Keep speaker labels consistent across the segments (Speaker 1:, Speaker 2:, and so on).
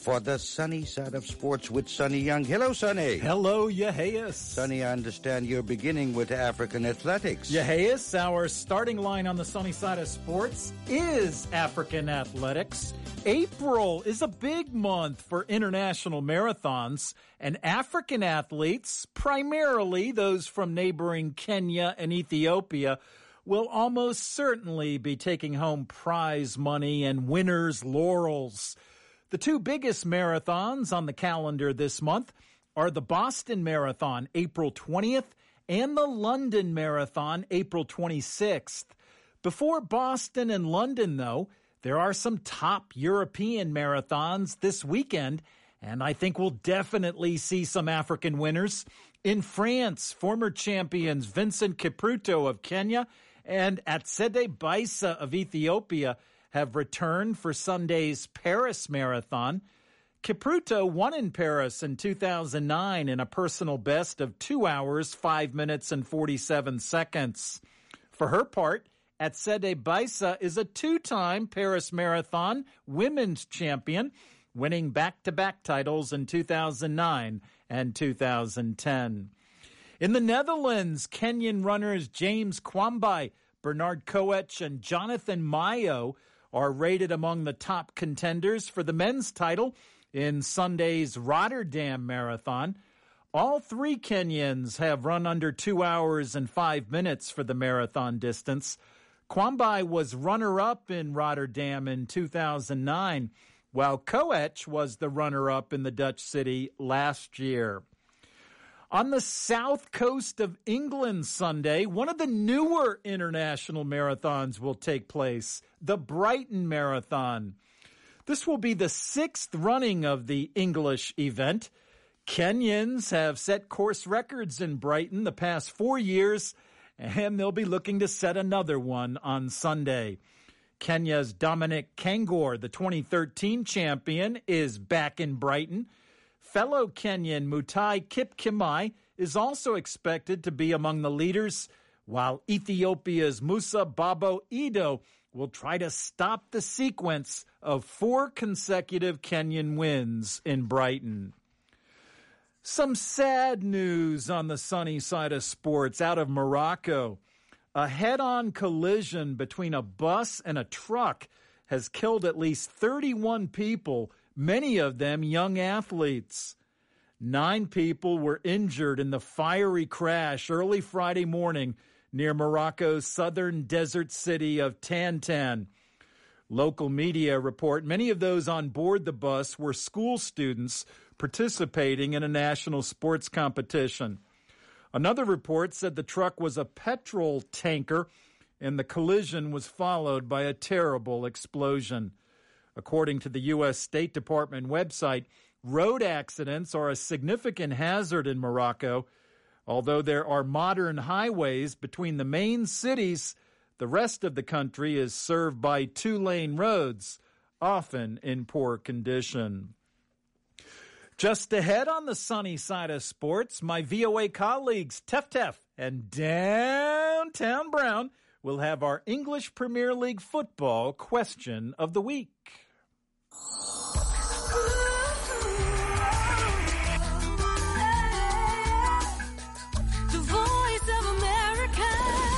Speaker 1: for the sunny side of sports with Sonny Young. Hello, Sonny.
Speaker 2: Hello, Yeheis.
Speaker 1: Sonny, I understand you're beginning with African athletics.
Speaker 2: Yeheis, our starting line on the sunny side of sports is African athletics. April is a big month for international marathons, and African athletes, primarily those from neighboring Kenya and Ethiopia, will almost certainly be taking home prize money and winners' laurels. The two biggest marathons on the calendar this month are the Boston Marathon, April 20th, and the London Marathon, April 26th. Before Boston and London, though, there are some top European marathons this weekend, and I think we'll definitely see some African winners. In France, former champions Vincent Kipruto of Kenya and Atsede Baisa of Ethiopia have returned for Sunday's Paris Marathon. Kipruto won in Paris in 2009 in a personal best of 2 hours, 5 minutes, and 47 seconds. For her part, Atsede Baisa is a two-time Paris Marathon women's champion, winning back-to-back titles in 2009 and 2010. In the Netherlands, Kenyan runners James Kwambai, Bernard Koech, and Jonathan Mayo are rated among the top contenders for the men's title in Sunday's Rotterdam Marathon. All three Kenyans have run under 2 hours and 5 minutes for the marathon distance. Kwambai was runner-up in Rotterdam in 2009, while Koech was the runner-up in the Dutch city last year. On the south coast of England Sunday, one of the newer international marathons will take place, the Brighton Marathon. This will be the sixth running of the English event. Kenyans have set course records in Brighton the past 4 years, and they'll be looking to set another one on Sunday. Kenya's Dominic Kangor, the 2013 champion, is back in Brighton. Fellow Kenyan Mutai Kipkemai is also expected to be among the leaders, while Ethiopia's Musa Babo Ido will try to stop the sequence of 4 consecutive Kenyan wins in Brighton. Some sad news on the sunny side of sports out of Morocco. A head-on collision between a bus and a truck has killed at least 31 people, many of them young athletes. 9 people were injured in the fiery crash early Friday morning near Morocco's southern desert city of Tantan. Local media report many of those on board the bus were school students participating in a national sports competition. Another report said the truck was a petrol tanker and the collision was followed by a terrible explosion. According to the U.S. State Department website, road accidents are a significant hazard in Morocco. Although there are modern highways between the main cities, the rest of the country is served by 2-lane roads, often in poor condition. Just ahead on the sunny side of sports, my VOA colleagues Tef and Downtown Brown will have our English Premier League football question of the week.
Speaker 3: The Voice of America.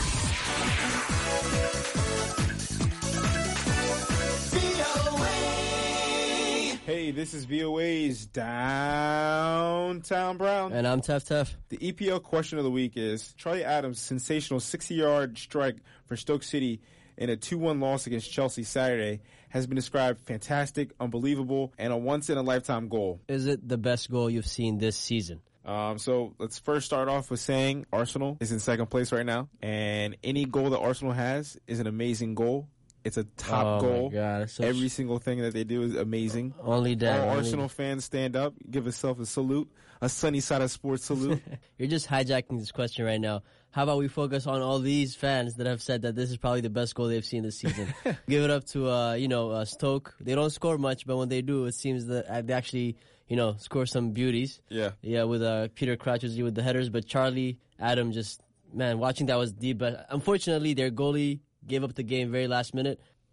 Speaker 3: VOA.
Speaker 4: Hey, this is VOA's Downtown Brown.
Speaker 5: And I'm Tef.
Speaker 4: The EPL question of the week is Charlie Adams' sensational 60-yard strike for Stoke City in a 2-1 loss against Chelsea Saturday has been described fantastic, unbelievable, and a once-in-a-lifetime goal.
Speaker 5: Is it the best goal you've seen this season?
Speaker 4: So let's first start off with saying Arsenal is in second place right now, and any goal that Arsenal has is an amazing goal. It's a top goal.
Speaker 5: My God,
Speaker 4: every single thing that they do is amazing.
Speaker 5: Only that.
Speaker 4: All Arsenal fans stand up, give yourself a salute, a sunny side of sports salute.
Speaker 5: You're just hijacking this question right now. How about we focus on all these fans that have said that this is probably the best goal they've seen this season? Give it up to, Stoke. They don't score much, but when they do, it seems that they actually, score some beauties.
Speaker 4: Yeah.
Speaker 5: Yeah, with Peter Crouch with the headers, but Charlie Adam watching that was the best. Unfortunately, their goalie gave up the game very last minute.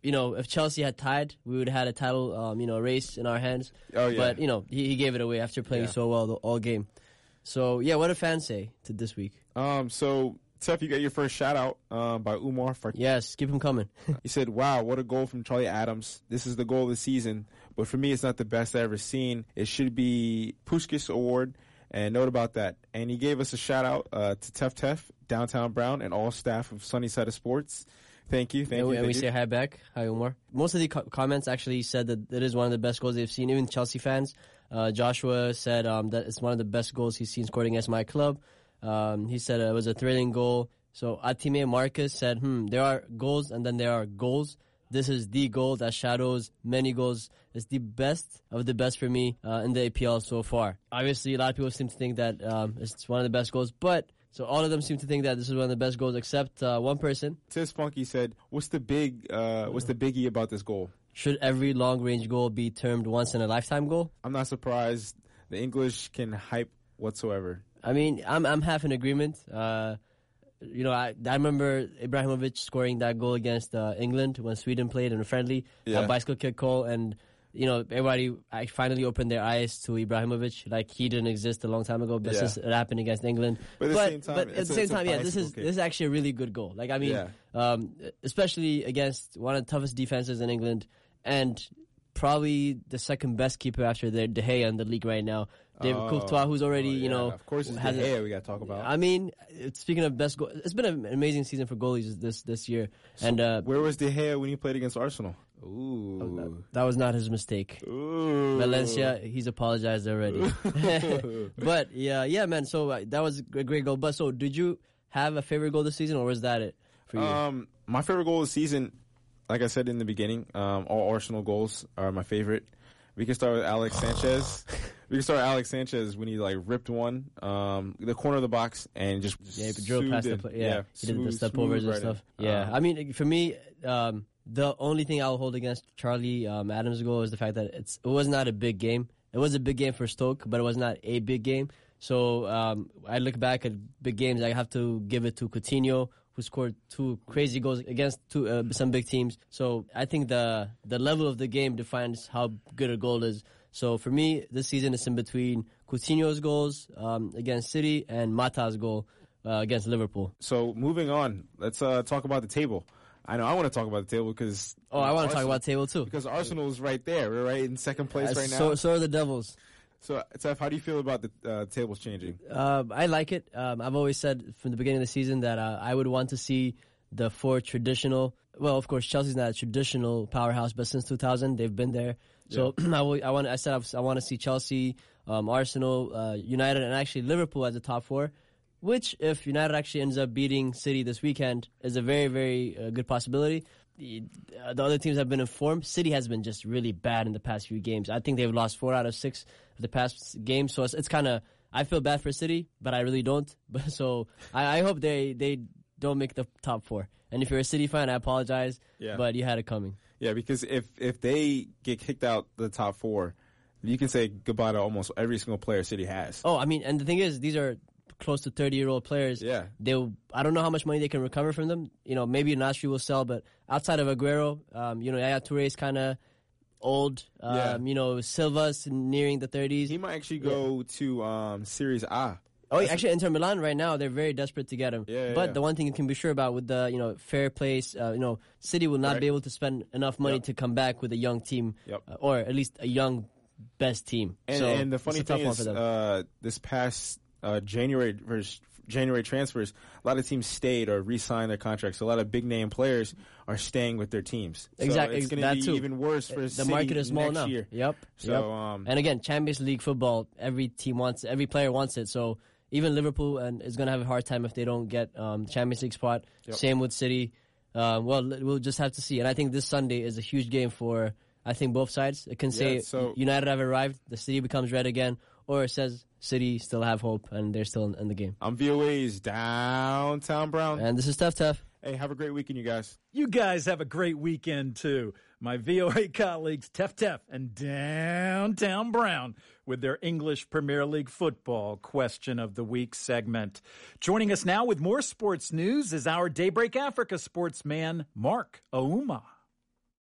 Speaker 5: if Chelsea had tied, we would have had a title, race in our hands.
Speaker 4: Oh, yeah.
Speaker 5: But, he gave it away after playing so well all game. So, yeah, what do fans say to this week?
Speaker 4: So, Tef, you got your first shout-out by Umar.
Speaker 5: Yes, keep him coming.
Speaker 4: He said, wow, what a goal from Charlie Adams. This is the goal of the season. But for me, it's not the best I've ever seen. It should be Puskas Award. And note about that. And he gave us a shout-out to Tef, Downtown Brown, and all staff of Sunny Side of Sports. Thank you.
Speaker 5: And we say hi back. Hi, Umar. Most of the comments actually said that it is one of the best goals they've seen, even Chelsea fans. Joshua said that it's one of the best goals he's seen scored against my club. He said it was a thrilling goal. So Atime Marcus said, there are goals and then there are goals. This is the goal that shadows many goals. It's the best of the best for me in the APL so far. Obviously, a lot of people seem to think that it's one of the best goals, but so all of them seem to think that this is one of the best goals except one person.
Speaker 4: Tis Funky said, what's the biggie about this goal?
Speaker 5: Should every long-range goal be termed once-in-a-lifetime goal?
Speaker 4: I'm not surprised. The English can hype whatsoever.
Speaker 5: I mean, I'm half in agreement. I remember Ibrahimovic scoring that goal against England when Sweden played in a friendly, a bicycle kick goal, and everybody finally opened their eyes to Ibrahimovic. Like, he didn't exist a long time ago, but since it happened against England. But at the same time, this is actually a really good goal. Like, I mean, especially against one of the toughest defenses in England, and probably the second best keeper after De Gea in the league right now. David Courtois, who's already,
Speaker 4: of course, it's De Gea we got to talk about.
Speaker 5: I mean, speaking of best goal, it's been an amazing season for goalies this year. So and
Speaker 4: where was De Gea when he played against Arsenal? Ooh,
Speaker 5: that was not his mistake.
Speaker 4: Ooh.
Speaker 5: Valencia, he's apologized already. But yeah, man. So that was a great goal. But so, did you have a favorite goal this season, or was that it for you?
Speaker 4: My favorite goal this season, like I said in the beginning, all Arsenal goals are my favorite. We can start with Alex Sanchez. We can start with Alex Sanchez when he ripped one, the corner of the box, and just
Speaker 5: he drove past the play. Yeah, he did the step overs and stuff. Yeah, I mean, for me, the only thing I'll hold against Charlie Adams' goal is the fact that it was not a big game. It was a big game for Stoke, but it was not a big game. So I look back at big games, I have to give it to Coutinho, who scored 2 crazy goals against some big teams. So I think the level of the game defines how good a goal is. So for me, this season is in between Coutinho's goals against City and Mata's goal against Liverpool.
Speaker 4: So moving on, let's talk about the table. I know I want to talk about the table because...
Speaker 5: Oh, I want to talk about the table too.
Speaker 4: Because Arsenal is right there. We're right in second place right now.
Speaker 5: So are the Devils.
Speaker 4: So, Tef, how do you feel about the tables changing?
Speaker 5: I like it. I've always said from the beginning of the season that I would want to see the 4 traditional. Well, of course, Chelsea's not a traditional powerhouse, but since 2000 they've been there. So I want to see Chelsea, Arsenal, United, and actually Liverpool as the top 4. Which, if United actually ends up beating City this weekend, is a very, very good possibility. The other teams have been informed. City has been just really bad in the past few games. I think they've lost 4 out of 6 of the past games. So it's kind of, I feel bad for City, but I really don't. So I hope they don't make the top 4. And if you're a City fan, I apologize, but you had it coming. Yeah,
Speaker 4: because if they get kicked out the top 4, you can say goodbye to almost every single player City has.
Speaker 5: Oh, I mean, and the thing is, these are close to 30-year-old players.
Speaker 4: Yeah.
Speaker 5: I don't know how much money they can recover from them. Maybe Nasri will sell, but outside of Aguero, Yaya Toure is kind of old. Silva's nearing the 30s.
Speaker 4: He might actually go to Series A.
Speaker 5: Oh, actually, Inter Milan right now, they're very desperate to get him. But the one thing you can be sure about with the fair place, City will not be able to spend enough money to come back with a young team, or at least a young best team.
Speaker 4: And the funny thing is, this past January transfers, a lot of teams stayed or re-signed their contracts. So a lot of big-name players are staying with their teams.
Speaker 5: Exactly.
Speaker 4: So it's going to be even worse for
Speaker 5: the market is small
Speaker 4: next
Speaker 5: now.
Speaker 4: Year.
Speaker 5: Yep.
Speaker 4: So,
Speaker 5: and again, Champions League football, every player wants it. So even Liverpool is going to have a hard time if they don't get Champions League spot. Yep. Same with City. We'll just have to see. And I think this Sunday is a huge game for, I think, both sides. It can say United have arrived, the City becomes red again, or it says City still have hope and they're still in the game.
Speaker 4: I'm VOA's Downtown Brown.
Speaker 5: And this is Tef.
Speaker 4: Hey, have a great weekend, you guys.
Speaker 2: You guys have a great weekend, too. My VOA colleagues, Tef and Downtown Brown, with their English Premier League football question of the week segment. Joining us now with more sports news is our Daybreak Africa sportsman, Mark Ouma.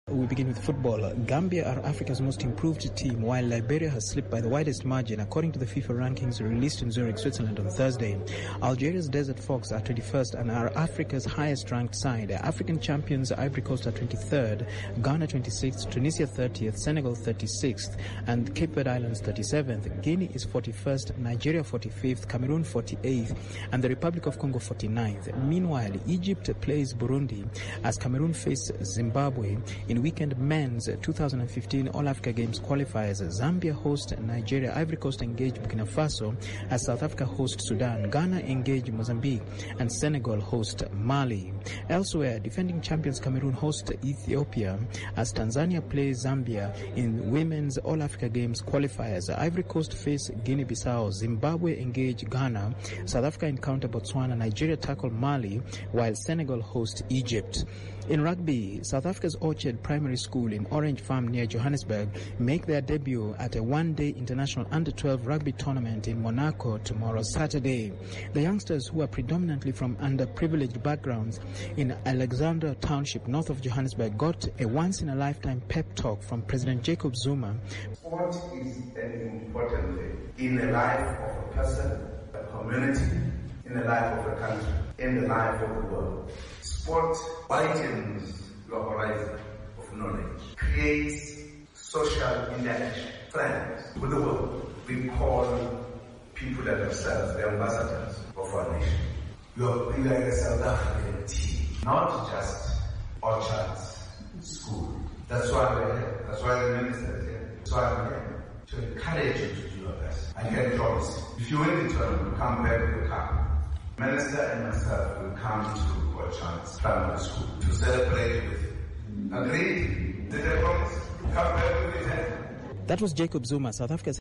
Speaker 6: We begin with football. Gambia are Africa's most improved team, while Liberia has slipped by the widest margin, according to the FIFA rankings released in Zurich, Switzerland on Thursday. Algeria's Desert Fox are 21st and are Africa's highest-ranked side. African champions Ivory Coast are 23rd, Ghana 26th, Tunisia 30th, Senegal 36th, and Cape Verde Islands 37th. Guinea is 41st, Nigeria 45th, Cameroon 48th, and the Republic of Congo 49th. Meanwhile, Egypt plays Burundi as Cameroon face Zimbabwe in weekend men's 2015 All-Africa Games qualifiers. Zambia host Nigeria, Ivory Coast engage Burkina Faso as South Africa host Sudan, Ghana engage Mozambique, and Senegal host Mali. Elsewhere, defending champions Cameroon host Ethiopia as Tanzania plays Zambia in women's All-Africa Games qualifiers. Ivory Coast face Guinea-Bissau, Zimbabwe engage Ghana, South Africa encounter Botswana, Nigeria tackle Mali, while Senegal host Egypt. In rugby, South Africa's Orchard Primary School in Orange Farm near Johannesburg make their debut at a one-day international under-12 rugby tournament in Monaco tomorrow, Saturday. The youngsters, who are predominantly from underprivileged backgrounds in Alexandra Township, north of Johannesburg, got a once-in-a-lifetime pep talk from President Jacob Zuma.
Speaker 7: Sport is an important thing in the life of a person, a community, in the life of a country, in the life of the world. Sport widens your horizon of knowledge, creates social interaction, friends with the world. We call people like themselves the ambassadors of our nation. You're like a South African team, not just Orchard's school. That's why we're here. That's why the minister is here. That's why I'm here. To encourage you to do your best. I can promise you. If you win the tournament, we'll come back with a cup. Minister and myself will come to Orchard's primary school to celebrate with you. Agreed? Did I promise? Come back with his hand.
Speaker 6: That was Jacob Zuma, South Africa's